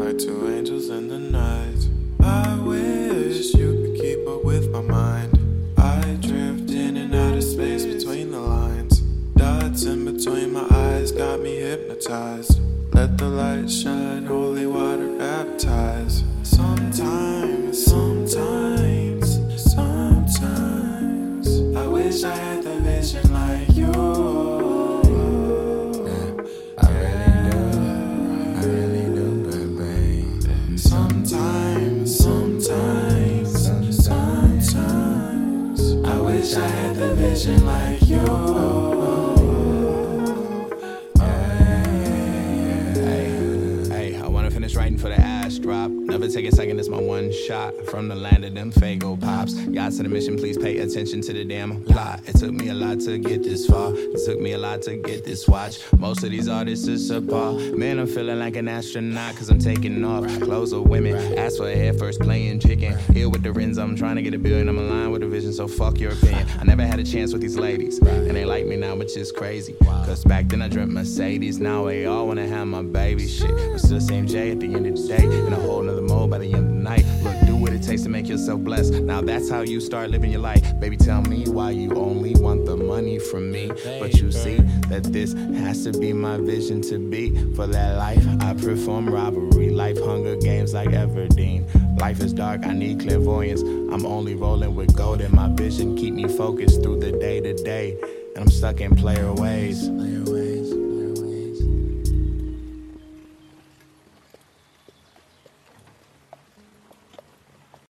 like two angels in the night. I wish you could keep up with my mind. I drift in and out of space between the lines. Dots in between my eyes got me hypnotized. Let the light shine, holy water baptize. Sometimes I wish I had the vision like you. I really do, baby. Sometimes I wish I had the vision like you. Writing for the ass drop. Never take a second, it's my one shot. From the land of them Fago pops. Y'all to the mission, please pay attention to the damn plot. It took me a lot to get this far. It took me a lot to get this watch. Most of these artists is subpar. Man, I'm feeling like an astronaut, cause I'm taking off. Clothes of women, ask for a head first, playing chicken. Here with the Renz, I'm trying to get a billion. I'm aligned with the vision, so fuck your opinion. I never had a chance with these ladies, and they like me now, which is crazy. Cause back then I dreamt Mercedes, now they all wanna have my baby shit. But still the same J at the end of the day, in a whole nother mode by the end of the night. Look, do what it takes to make yourself blessed. Now that's how you start living your life. Baby, tell me why you only want the money from me. But you see that this has to be my vision to be. For that life, I perform robbery. Life Hunger Games like Everdeen. Life is dark, I need clairvoyance. I'm only rolling with gold in my vision. Keep me focused through the day to day. And I'm stuck in player ways.